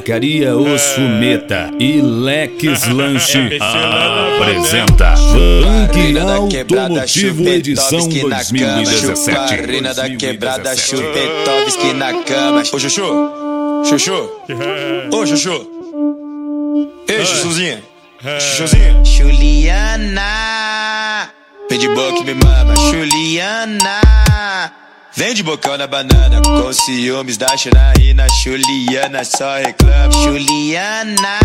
Tabacaria Ossumeta e Leques Lanche apresenta Ranking Automotivo edição 2017. Chuparina da quebrada, Chupetovski na cama. Ô Chuchu, Chuchu, ô Chuchu, ei Chuchuzinha, Chuchuzinha. Juliana, vem de boca e me mama. Juliana, vem de bocão na banana, com ciúmes da Janaína. Juliana só reclama. Juliana,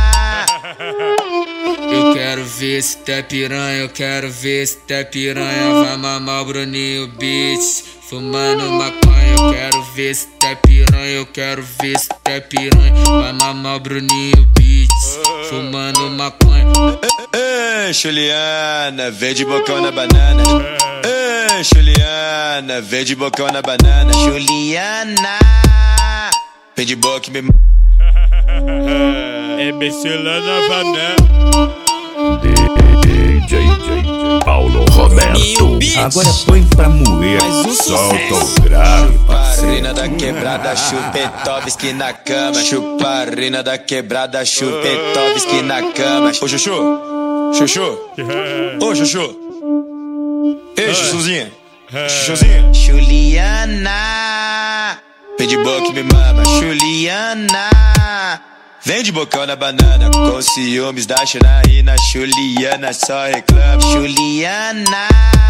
eu quero ver se tá piranha, eu quero ver se tá piranha. Vai mamar o Bruninho Beats, fumando maconha. Eu quero ver se tá piranha, eu quero ver se tá piranha. Vai mamar o Bruninho Beats, fumando maconha. Ei, Juliana, vem de bocão na banana. Ei, Juliana, vem de bocão na banana. Juliana, vem de boca e me é Becila na banana. DJ Paulo Roberto. Agora põe pra moer, solta o grave, Chuparina da quebrada, Chupetovski na cama. Chuparina da quebrada, Chupetovski na cama. Ô Chuchu, Chuchu, ô Chuchu, ei Chuchuzinha, Chuchuzinha. Juliana, vem de boca e me mama. Juliana, vem de bocão na banana, com ciúmes da Janaína. Juliana só reclama. Juliana,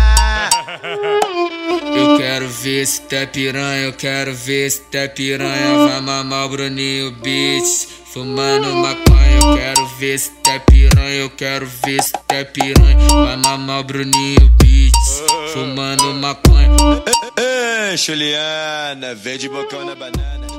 eu quero ver se tá piranha, eu quero ver se tá piranha. Vai mamar o Bruninho Beats, fumando maconha. Eu quero ver se tá piranha, eu quero ver se tá piranha. Vai mamar o Bruninho Beats, fumando maconha. ei Juliana, vem de bocão na banana.